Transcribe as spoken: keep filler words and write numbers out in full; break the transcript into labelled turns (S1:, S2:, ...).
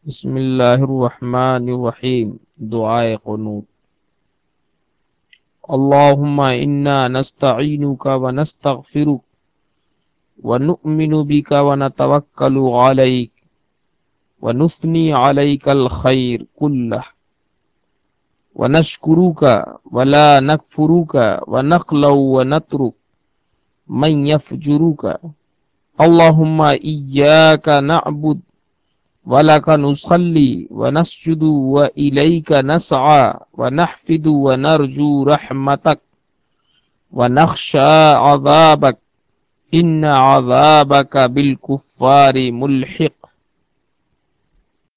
S1: बिस्मिल्लाहिर्रहमानिर्रहीम। दुआए क़ुनूत। अल्लाहुम्मा इन्ना नस्तईनुका व नस्तगफिरुक व नुअमिनु बिका व नतवक्कलु अलैक व नुस्नी अलैकल खैर कुल्लह व नशकुरुका व ला नकफुरुका व नखलउ व नतरुक मन यफजुरुका। अल्लाहुम्मा इय्याका नअबुद व लका नुसल्ली व नस्जुदु व इलैका नसआ व नहफिदु व नरजू रहमतक व नख्शा अज़ाबक इन्न अज़ाबका बिल कुफ्फारि मुल्हिक।